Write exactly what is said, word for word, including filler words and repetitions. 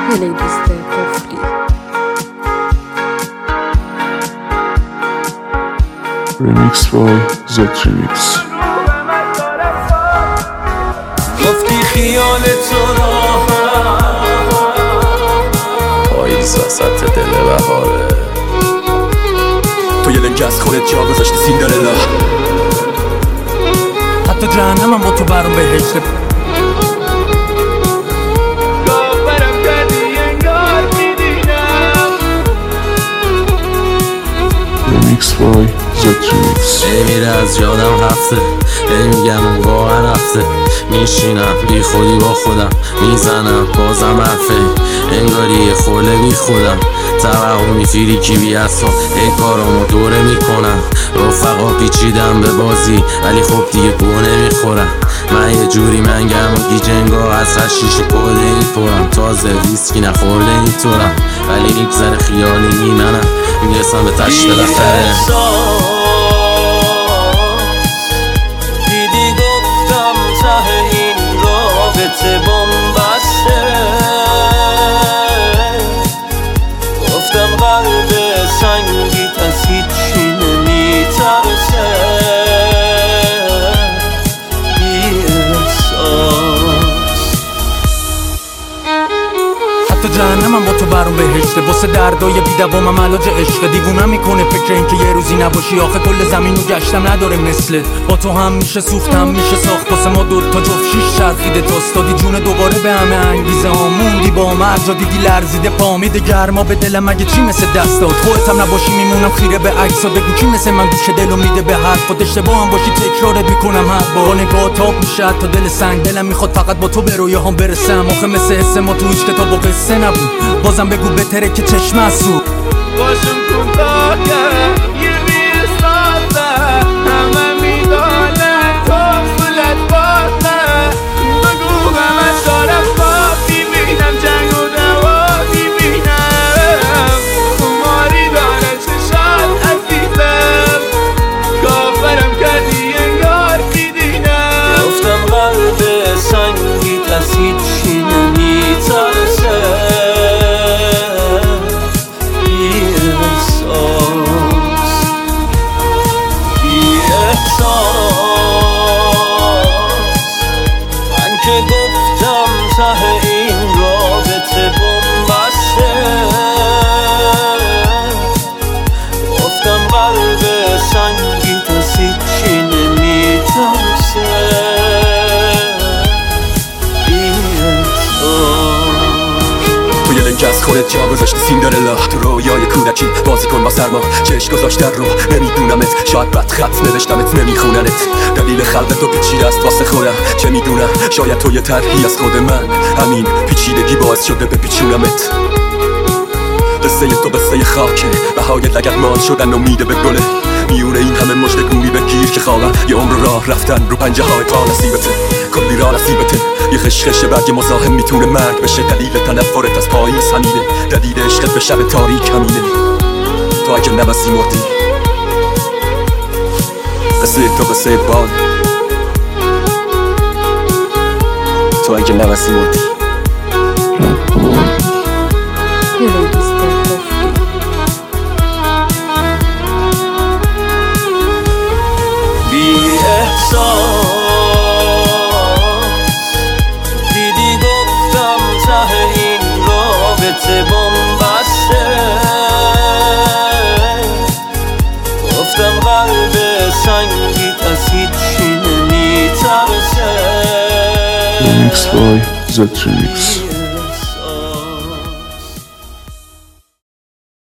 پلیلیست قفلی. Remix by Z-Remix. گفتی خیال تو راحت پاییز وسط دل بهاره، تو یه لنگ از خودت جا گذاشتی سیندرلا. حتی جهنمم با تو برام بهشته. گاورم کردی انگار میدینم. Remix by Z-Remix. ای میره از یادم هفته، ای میگم اون واقعا رفته. میشینم بی خودی با خودم میزنم بازم حرفه، انگاری یه خوله بی خودم. توهمی فیریکی بی اصلا ای کارامو دوره میکنم. رفقا پیچیدم به بازی ولی خب دیگه گوه نمیخورم. من یه جوری منگم و گیج انگار از هر شیشه کده میپرم. تازه ویسکی نخورده میتورم ولی میگذره خیالی میمنم. میرسم به تشت بخره. دیدی گفتم ته این رابطه بومبسته، گفتم قلب سنگیت از هیچی نمیترسه. بی احساس حتی جهنمم با تو برام بهشته. واسه دردای بی دوامم علاج عشق. دیوونم میکنه فکر این که یه روزی نباشی. آخه کل زمینو گشتم نداره مثلت. با تو هم میشه سوختم میشه ساخت. واسه ما دوتا جفت شیش چرخیده تاست. دادی جون دوباره به همه انگیزه ها. موندی با هم هر جا دیدی لرزیده پامیده گرما به دلم. مگه چی مثل دست داد خودت هم نباشی میمونم خیره به عکسات. بگو کی مثل من گوشه دلو میده به حرفات. اشتباه هم باشی تکرارت میکنم هر بار. با نگاه تاب میشه حتی دل سنگ. دلم میخواد فقط با تو به رویاهام برسم. آخه مثل حس ما تو هیچ کتاب و قصه نبود. بازم بگو بهتره که چشم از سو باشم کن تا که یه بیستازه همه میدانه تو فلت بازه. بگو همه دارم خواب میبینم جنگ و دوا میبینم. خماری داره چشات عزیزم گاورم کردی انگار میدینم. گفتم قلب سنگیت از هیچی نمیترسه. من که گفتم ته این رابطه بومبسته، گفتم قلب سنگیت از هیچی نمیترسه. تو یه لنگ از خودت جا گذاشتی سیندرلا. تو رویای کودکی بازی کن با سرما. چشم گذاشتن رو نمیدونمت. شاید بد خط نوشتمت نمیخوننت. دلیل خلق تو پیچیده است واسه خودم چه میدونم. شاید تو یه طرحی از خود من. همین پیچیدگی باعث شده بپیچونمت. قصه تو قصه خاکه. بهای لگد مال شدن امیده به گله. میونه این همه مشت گوری بگیر که خوابم. یه عمر راه رفتن رو پنجه های پا نصیبته. کلی را نصیبته. یه خشخش برگ مزاحم میتونه مرگ بشه. دلیل تنفرت از پاییز همینه. دلیل عشقت به شب تاریک همینه. تو اگه نبسی مردی. قصه تو قصه باد. تو اگه نبسی مردی. پلیلیست قفلی. بی احساس دیدی گفتم ته این رابطه بومبسته، گفتم قلب سنگیت از هیچی نمیترسه. Remix by Z-Remix.